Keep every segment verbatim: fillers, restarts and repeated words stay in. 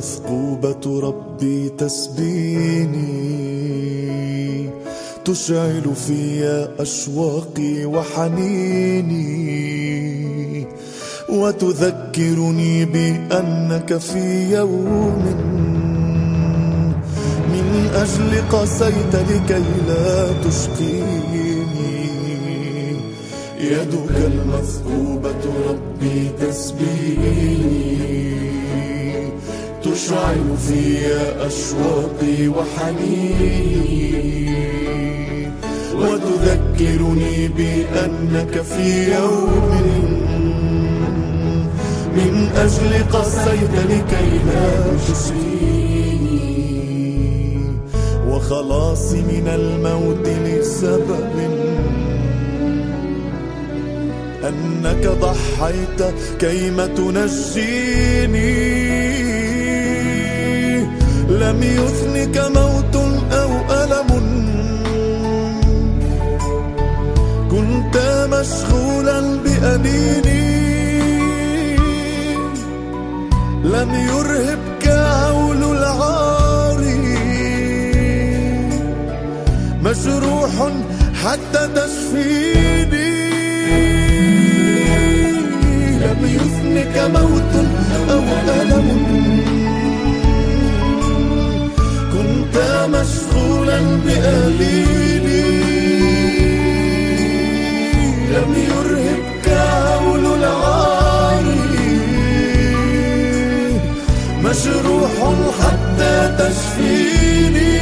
المثقوبة ربي تسبيني، تشعل في أشواقي وحنيني، وتذكرني بأنك في يوم من أجل قسيت لكي لا تشقيني. يدك المثقوبة ربي تسبيني، تشعل في أشواقي وحنيني، وتذكرني بأنك في يوم من أجل قسيت لكي لا تشقيني، وخلاصي من الموت لسبب أنك ضحيت كيما تنجيني. لم يثنك موت أو ألم، كنت مشغولا بأنيني. لم يرهبك هول العار، مجروح حتى تشفيني. لم يثنك موت أو ألم، كنت مشغولا بأهليني. لم يرهبك هول العار، مجروح حتى تشفيني.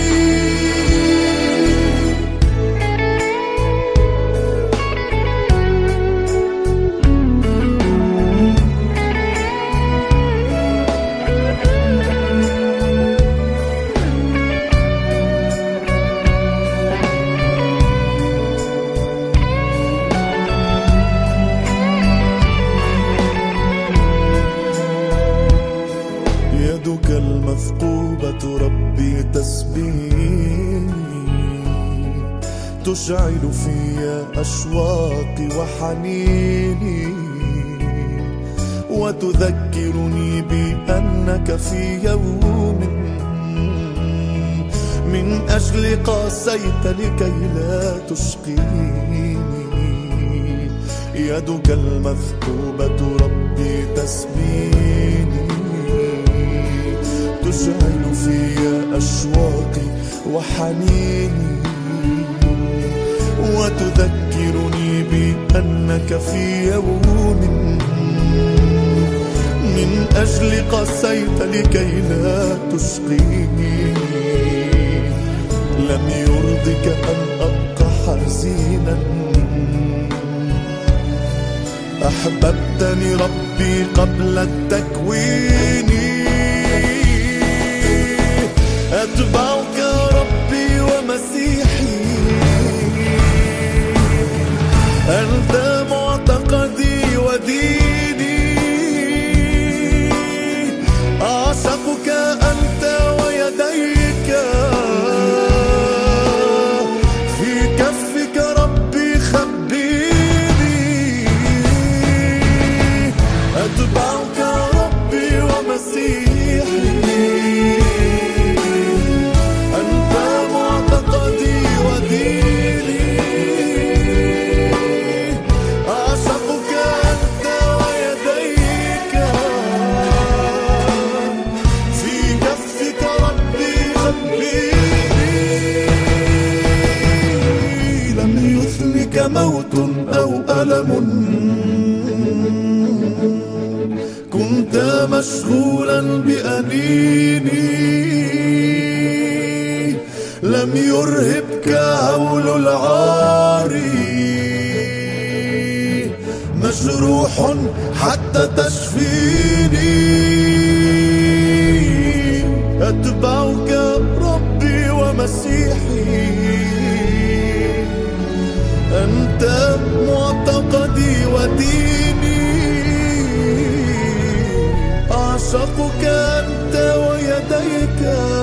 يدك المثقوبة ربي تسبيني، تشعل في أشواقي وحنيني، وتذكرني بأنك في يوم من أجل قاسيت لكي لا تشقيني. يدك المثقوبة ربي تسبيني، تشعل في أشواقي وحنيني، وتذكرني بأنك في يوم من أجل قسيت لكي لا تشقيني. لم يرضك أن أبقى حزينا، أحببتني ربي قبل التكوين. أتبعك ربي ومسيحي، أنت معتقدي وديني. أعشقك أنت ويديك، في كفك ربي خبيني. أتبعك ربي ومسيحي، موت أو ألم، كنت مشغولا بأنيني. لم يرهبك هول العار، مجروح حتى تشفيني. أتبعك ربي ومسيحي، أنت معتقدي وديني. أعشقك أنت ويديك،